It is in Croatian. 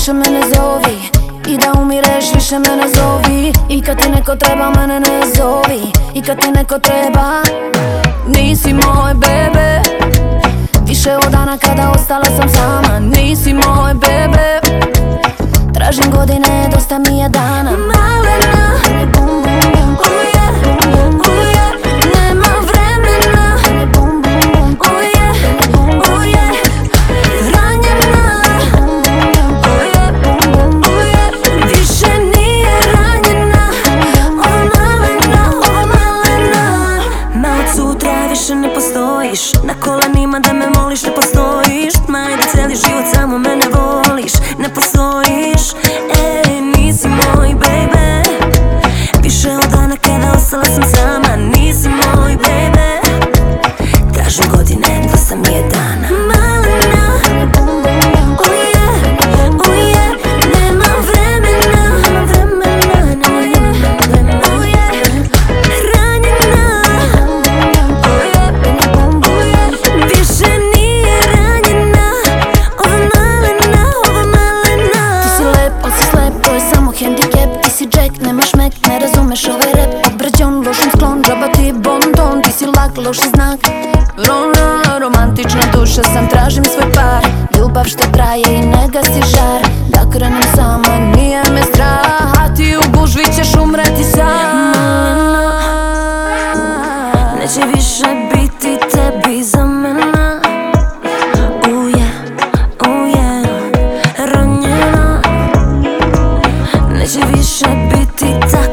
više me ne zovi. I da umireš više me ne zovi. I kad ti neko treba mene ne zovi. I kad ti neko treba. Nisi moj bebe, više od dana kada ostala sam sama. Nisi moj bebe, tražim godine, dosta mi je dana. Malena, bum bum bum, oh yeah, oh yeah. Nema vremena, bum bum bum, oh yeah, oh yeah. Ranjena, oh yeah, bum bum, oh yeah. Više nije ranjena, oh malena, oh malena. Ma od sutra više ne postojiš, na kolenima da me moliš ne postojiš. Ma i da cijeli život samo mene voliš, ne postojiš. Ej, nisi moj baby, više od dana kada ostala sam sama. Nisi moj baby, tražim godine, dosta mi je dana. Malena, oh yeah, oh yeah. Nema vremena, oh yeah. Ranjena, oh yeah, više nije ranjena. Ova malena, ova malena. Ti si lep, ali si slep, to je samo hendikep. Ti si Jack, nemaš mek, ne razumeš ovaj rap. Obrađen, lošim sklon, džaba ti bon ton. Ti si lak, loši znak, romantična duša sam, tražim svoj par. Ljubav što traje i ne gasi žar. Da krenem sama, nije me strah. A ti u gužvi ćeš umreti sam. Neće više biti tebi za mene. Oh yeah, oh yeah. Ranjena, neće više biti ta.